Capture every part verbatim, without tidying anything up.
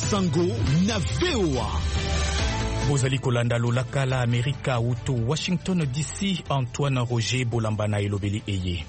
Sango na V O A. Bozali kolanda lolaka la Amerika uto Washington D C. Antoine Roger Bolambana elobeli eye.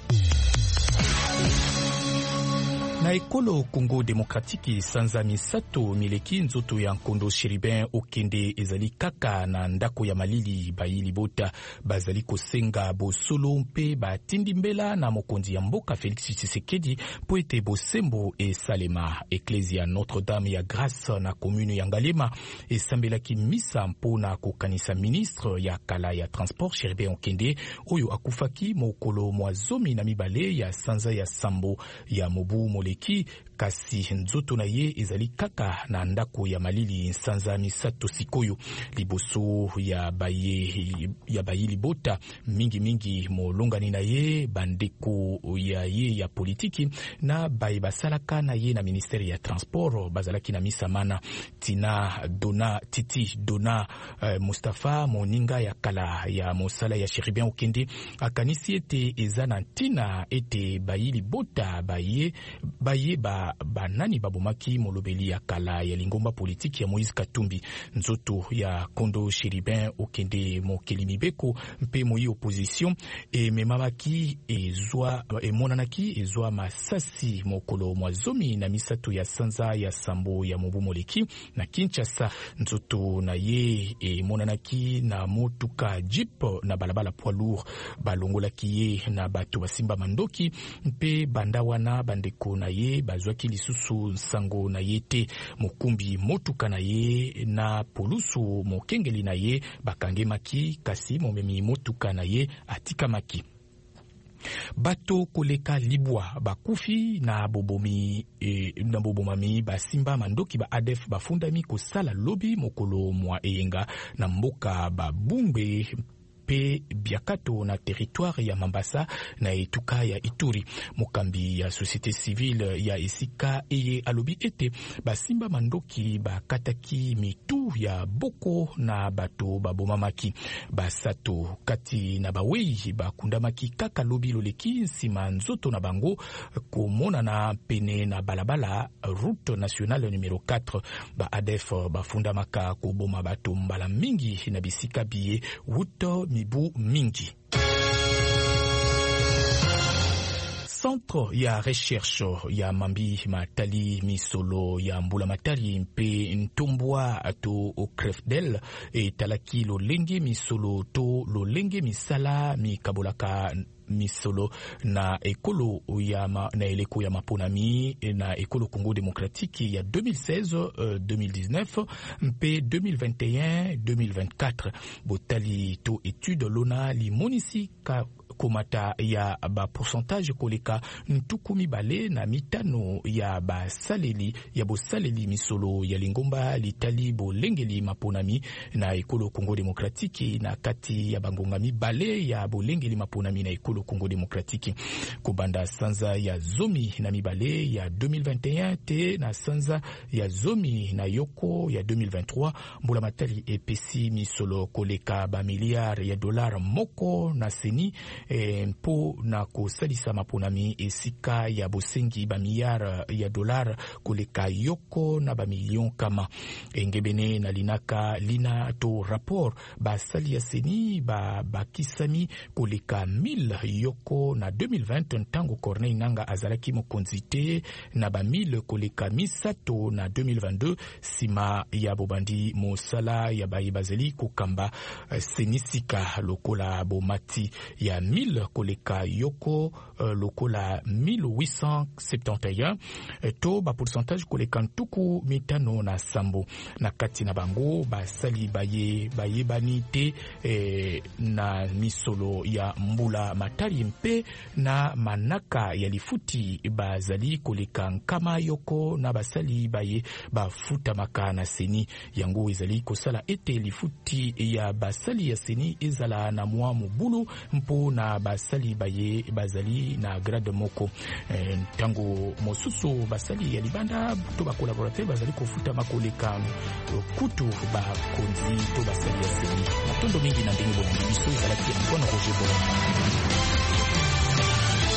Na ekolo Congo Demokratiki sanza misato mileki nzoto ya Nkondo Chérubin okende ezali kaka na ndako ya malili bayili bota bazali kosenga bosolo mpe batindi mbela na mokonzi ya mboka Félix Tshisekedi po ete bosembo esalema. Eklezia Notre-Dame ya Grâce na commune ya Ngalema esambelaki misa mpona kokanisa ministre ya kala ya transport Chérubin okende oyo akufaki mokolo mwa zomi na mibale ya sanza ya sambo ya mobu mole ki kasi nzoto na ye ezali kaka na ndako ya malili sanza misato sikoyo liboso ya baye ya bayili bota mingi mingi molongani na ye bandeko ya ye ya politiki na baye basalaka na ye na ministeri ya transport bazalaki na misamana tina dona titi dona uh, Mustafa moninga ya kala ya mosala ya Chérubin okende akanisi ete ezana tina ete bayili bota baye baye ba banani babomaki molobeli ya kala ya lingomba politiki ya Moïse Katumbi nzoto ya Nkondo Chérubin okende mokeli mibeko mpe moyi opposition e memamaki ezwa emonanaki ezwa masasi mokolo mwazomi na misato ya sanza ya sambo ya mobu moleki na Kinshasa nzoto na ye emonanaki na motuka jeep na balabala poids lourd balongolaki ye na bato basimba mandoki mpe bandawana bandeko na ye bazwaki lisusu sango na ye te mokumbi motuka na ye na polusu mokengeli na ye bakangemaki kasi momemi motuka na ye atikamaki. Bato koleka libwa bakufi na bobomi e, na bobomami basimba mandoki ba A D F bafundami kosala lobi mokolo mwa eyenga na mboka babumbe pe biakato na territoire ya Mambasa na etuka ya Ituri. Mokambi ya société civile ya esika eye alobi ete basimba mandoki bakataki mitu ya boko na bato babomamaki basato kati na bawei bakundamaki kaka lobi loleki nsima nzoto na bango komona na pene na balabala route nationale numéro quatre ba A D F bafundamaka koboma bato mbala mingi na bisika biye wuto mibu mingi. Centre ya recherche ya Mambi Matali Misolo ya Mbula Matali mpe Ntombwa to Crefdel e talaki lolenge misolo to lolenge misala mi kabolaka misolo na ekolo ya ma, na eleko ya maponami na ekolo Congo Démocratique ya deux mille seize deux mille dix-neuf mpe deux mille vingt et un deux mille vingt-quatre botali to étude lona li monisi ka komata ya ba pourcentage koleka ntuku mibale na mitano ya ba saleli ya bo saleli misolo ya lingomba litali bo lengeli maponami na ekolo Congo Démocratique na kati ya bangonga mibale ya bo lengeli maponami na ekolo Congo Démocratique kobanda sanza ya zomi na mibale ya deux mille vingt et un te na sanza ya zomi na yoko ya deux mille vingt-trois Mbula Matali epesi misolo koleka ba milliard ya dollar moko na seni E, mpo na kosalisa maponami esika ya bosengi ba milliard ya dollar koleka yoko na ba million kama engebene na linaka lina to rapport ba sali ya seni ba bakisami koleka mille yoko na deux mille vingt ntango Corneille Nanga azalaki mokonzi te na ba mille koleka misato na deux mille vingt-deux sima ya bobandi mosala ya bayebazeli kokamba senisika lokola bomati ya mille koleka yoko uh, lokola mille huit cent soixante et un to ba pourcentage koleka ntuku mitano na sambo na kati na bango basali baye baye bani te eh, na misolo ya Mbula Matali mpe na manaka ya lifuti bazali koleka nkama yoko na basali baye bafuta maka na seni yango ezali kosala ete lifuti ya basali ya seni ezala na mwa mobulu mpo na basali baye bazali na grade moko e, tango mosusu basali ya libanda to ba collaborateur bazali kofuta makoleka kutu ba konzi to basali ya seni matondo mingi na ndenge bongo biso ezalaki Antoine Roger Bolambana.